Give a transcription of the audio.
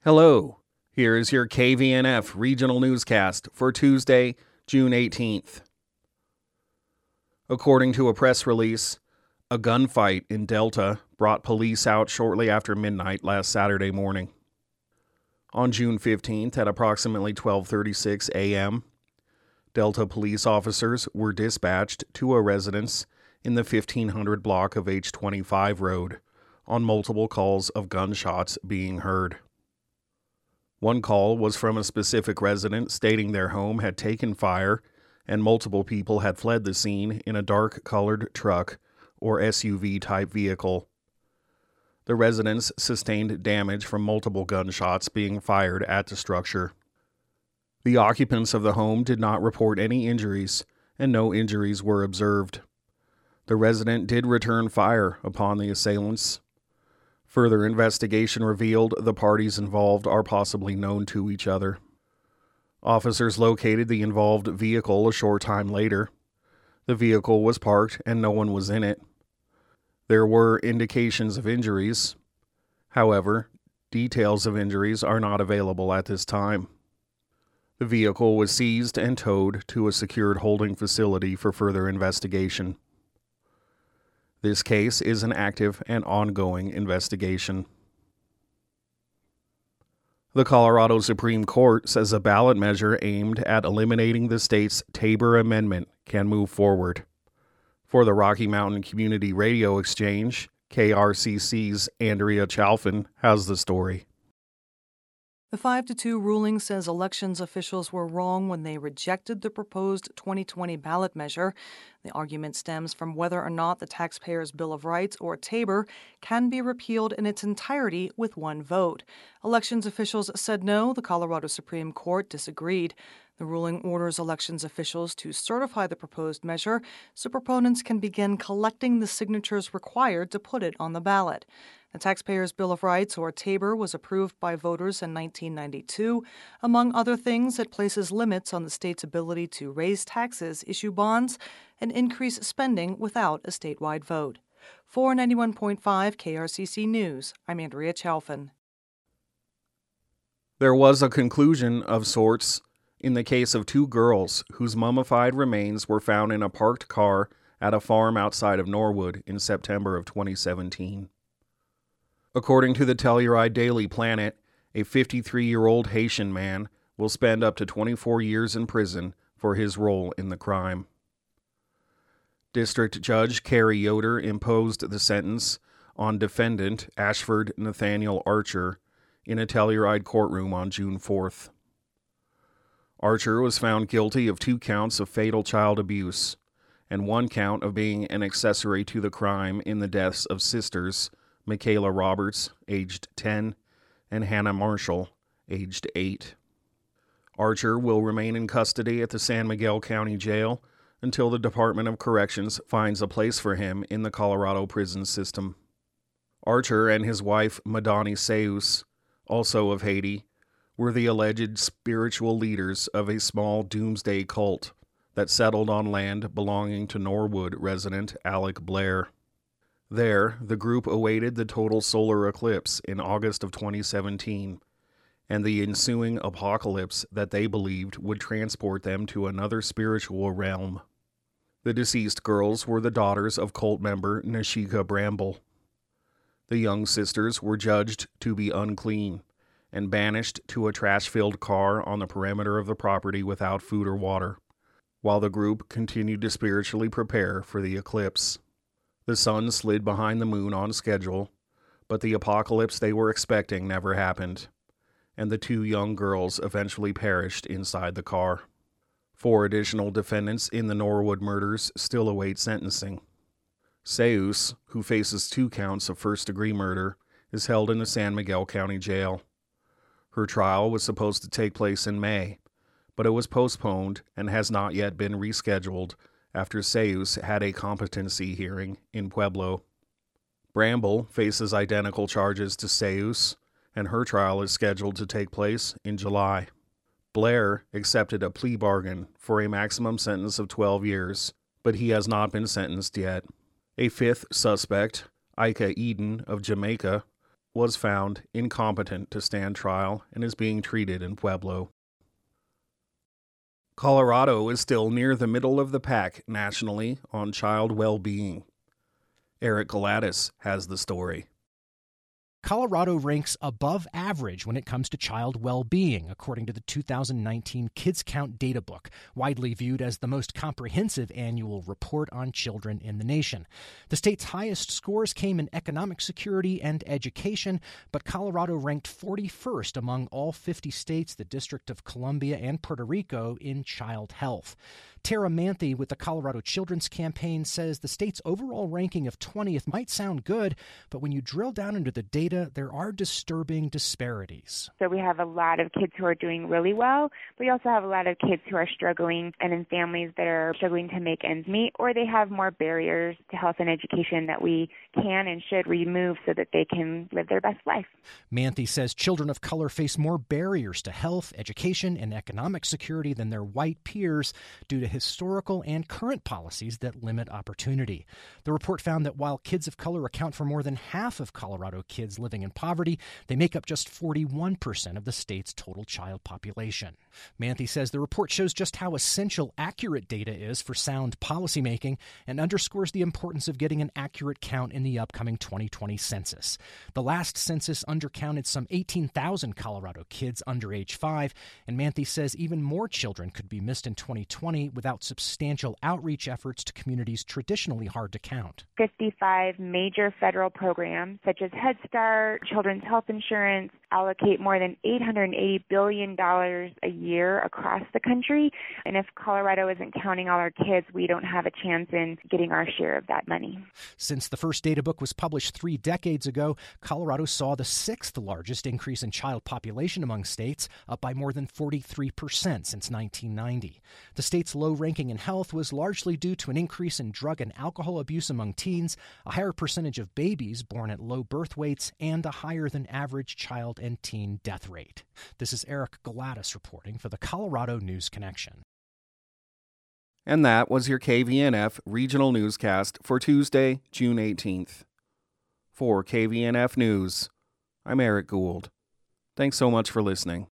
Hello, here is your KVNF regional newscast for Tuesday, June 18th. According to a press release, a gunfight in Delta brought police out shortly after midnight last Saturday morning. On June 15th at approximately 12:36 a.m., Delta police officers were dispatched to a residence in the 1500 block of H25 Road on multiple calls of gunshots being heard. One call was from a specific resident stating their home had taken fire and multiple people had fled the scene in a dark-colored truck or SUV-type vehicle. The residents sustained damage from multiple gunshots being fired at the structure. The occupants of the home did not report any injuries, and no injuries were observed. The resident did return fire upon the assailants. Further investigation revealed the parties involved are possibly known to each other. Officers located the involved vehicle a short time later. The vehicle was parked and no one was in it. There were indications of injuries. However, details of injuries are not available at this time. The vehicle was seized and towed to a secured holding facility for further investigation. This case is an active and ongoing investigation. The Colorado Supreme Court says a ballot measure aimed at eliminating the state's Tabor Amendment can move forward. For the Rocky Mountain Community Radio Exchange, KRCC's Andrea Chalfin has the story. The 5-2 ruling says elections officials were wrong when they rejected the proposed 2020 ballot measure. The argument stems from whether or not the Taxpayers' Bill of Rights, or TABOR, can be repealed in its entirety with one vote. Elections officials said no. The Colorado Supreme Court disagreed. The ruling orders elections officials to certify the proposed measure so proponents can begin collecting the signatures required to put it on the ballot. The Taxpayers' Bill of Rights, or TABOR, was approved by voters in 1992. Among other things, it places limits on the state's ability to raise taxes, issue bonds, and increase spending without a statewide vote. For 91.5 KRCC News, I'm Andrea Chalfin. There was a conclusion of sorts in the case of two girls whose mummified remains were found in a parked car at a farm outside of Norwood in September of 2017. According to the Telluride Daily Planet, a 53-year-old Haitian man will spend up to 24 years in prison for his role in the crime. District Judge Carrie Yoder imposed the sentence on defendant Ashford Nathaniel Archer in a Telluride courtroom on June 4th. Archer was found guilty of 2 counts of fatal child abuse and 1 count of being an accessory to the crime in the deaths of sisters Michaela Roberts, aged 10, and Hannah Marshall, aged 8. Archer will remain in custody at the San Miguel County Jail until the Department of Corrections finds a place for him in the Colorado prison system. Archer and his wife, Madani Seus, also of Haiti, were the alleged spiritual leaders of a small doomsday cult that settled on land belonging to Norwood resident Alec Blair. There, the group awaited the total solar eclipse in August of 2017 and the ensuing apocalypse that they believed would transport them to another spiritual realm. The deceased girls were the daughters of cult member Nashika Bramble. The young sisters were judged to be unclean and banished to a trash-filled car on the perimeter of the property without food or water, while the group continued to spiritually prepare for the eclipse. The sun slid behind the moon on schedule, but the apocalypse they were expecting never happened, and the 2 young girls eventually perished inside the car. 4 additional defendants in the Norwood murders still await sentencing. Seus, who faces 2 counts of first-degree murder, is held in the San Miguel County Jail. Her trial was supposed to take place in May, but it was postponed and has not yet been rescheduled after Seus had a competency hearing in Pueblo. Bramble faces identical charges to Seus, and her trial is scheduled to take place in July. Blair accepted a plea bargain for a maximum sentence of 12 years, but he has not been sentenced yet. A 5th suspect, Ika Eden of Jamaica, was found incompetent to stand trial and is being treated in Pueblo. Colorado is still near the middle of the pack nationally on child well-being. Eric Galatis has the story. Colorado ranks above average when it comes to child well-being, according to the 2019 Kids Count Data Book, widely viewed as the most comprehensive annual report on children in the nation. The state's highest scores came in economic security and education, but Colorado ranked 41st among all 50 states, the District of Columbia, and Puerto Rico in child health. Tara Manthe with the Colorado Children's Campaign says the state's overall ranking of 20th might sound good, but when you drill down into the data, there are disturbing disparities. So we have a lot of kids who are doing really well, but we also have a lot of kids who are struggling and in families that are struggling to make ends meet, or they have more barriers to health and education that we can and should remove so that they can live their best life. Manthe says children of color face more barriers to health, education, and economic security than their white peers due to historical and current policies that limit opportunity. The report found that while kids of color account for more than half of Colorado kids living in poverty, they make up just 41% of the state's total child population. Manthe says the report shows just how essential accurate data is for sound policymaking and underscores the importance of getting an accurate count in the upcoming 2020 census. The last census undercounted some 18,000 Colorado kids under age 5, and Manthe says even more children could be missed in 2020 without substantial outreach efforts to communities traditionally hard to count. 55 major federal programs, such as Head Start, Children's Health Insurance, allocate more than $880 billion a year across the country. And if Colorado isn't counting all our kids, we don't have a chance in getting our share of that money. Since the first data book was published 3 decades ago, Colorado saw the 6th largest increase in child population among states, up by more than 43% since 1990. The state's low ranking in health was largely due to an increase in drug and alcohol abuse among teens, a higher percentage of babies born at low birth weights, and a higher than average child and teen death rate. This is Eric Galatis reporting for the Colorado News Connection. And that was your KVNF Regional Newscast for Tuesday, June 18th. For KVNF News, I'm Eric Gould. Thanks so much for listening.